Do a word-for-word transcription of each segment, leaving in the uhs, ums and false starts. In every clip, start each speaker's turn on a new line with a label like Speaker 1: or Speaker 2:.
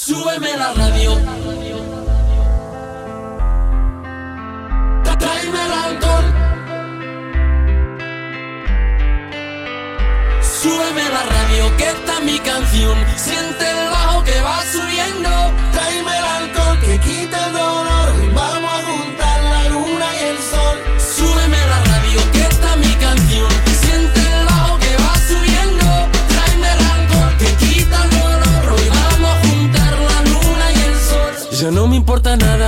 Speaker 1: Súbeme la radio. Tráeme el alcohol. Súbeme la radio, que está mi canción. Siente el bajo que va subiendo. Tráeme el alcohol que quita el dolor. Vamos a juntar la luna y el sol. Súbeme la radio, que está mi canción. Siente el bajo que va subiendo. Tráeme el alcohol que quita el dolor. Hoy vamos a juntar la luna y el sol. Ya no me importa nada,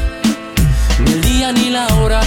Speaker 1: ni el día ni la hora.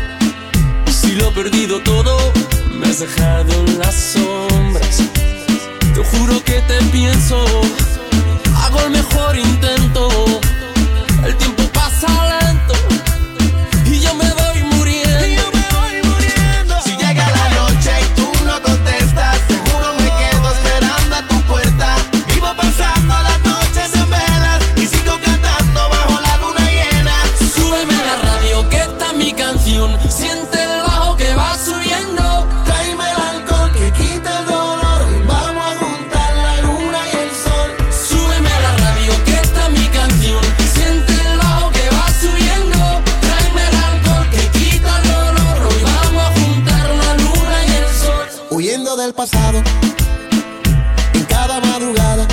Speaker 1: Si lo he perdido todo, me has dejado en las sombras. Te juro que te pienso, hago el mejor intento. El tiempo pasa lento y yo me voy muriendo. Y yo me voy muriendo.
Speaker 2: Si llega la noche y tú no contestas, seguro me quedo esperando a tu puerta. Vivo pasando las noches en velas y sigo cantando bajo la luna llena.
Speaker 1: Súbeme la radio, que está mi canción. Siente el bajo que va subiendo.
Speaker 2: Tráeme el alcohol que quita el dolor. Vamos a juntar la luna y el sol.
Speaker 1: Súbeme la radio, que está mi canción. Siente el bajo que va subiendo. Tráeme el alcohol que quita el dolor. Hoy vamos a juntar la luna y el sol.
Speaker 2: Huyendo del pasado, en cada madrugada,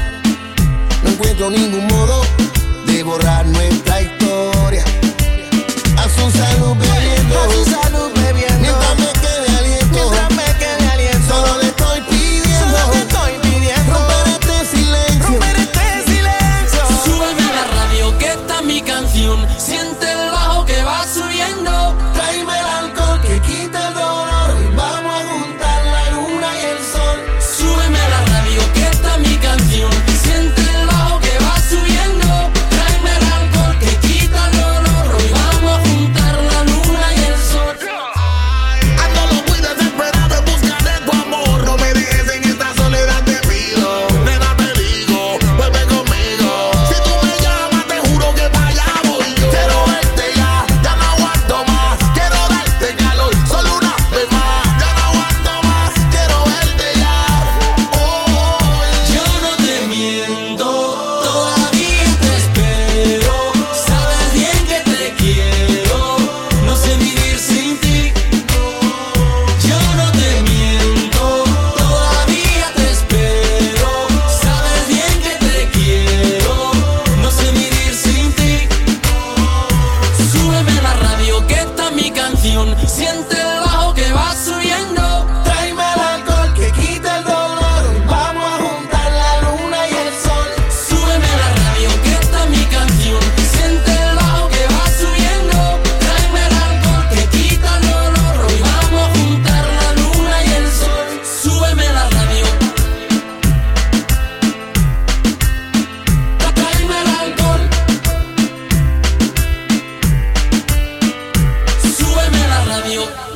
Speaker 2: no encuentro ningún modo de borrar nuestra historia. A su salud bebiendo, a su salud bebiendo, mientras me quede aliento, mientras me quede aliento. Solo le estoy pidiendo, solo le estoy pidiendo, romper este silencio, romper este silencio.
Speaker 1: Súbeme la radio, que está mi canción. Siente el bajo que va subiendo.
Speaker 2: Tráeme el alcohol que quita el dolor. Vamos a juntar la luna y el sol.
Speaker 1: Súbeme la radio, que está mi canción. Siente el bajo que va subiendo. Tráeme el alcohol que quita el dolor. Hoy vamos a juntar la luna y el sol.
Speaker 2: Ando lo muy desesperado en busca de tu amor. No me dejes en esta soledad, te pido. Nena, te digo, vuelve conmigo. Si tú me llamas, te juro que para allá voy yo. Quiero verte ya, ya no aguanto más. Quiero darte calor, solo una vez más. Ya no aguanto más, quiero verte ya. Oh,
Speaker 1: Yo no te miento, todavía te espero. Sabes bien que te quiero, no sé vivir sin ti. Yo no te miento, todavía te espero. Sabes bien que te quiero, no sé vivir sin ti. Súbeme la radio, que está mi canción. Siente el bajo que va subiendo.
Speaker 2: tráeme el alcohol que quita el dolor. Vamos a juntar la luna y el sol.
Speaker 1: Súbeme la radio, que está mi canción. Siente el bajo que va subiendo. Tráeme el alcohol que quita el dolor. Hoy vamos a juntar la luna y el sol. Súbeme la radio. Tráeme el alcohol. Súbeme la radio.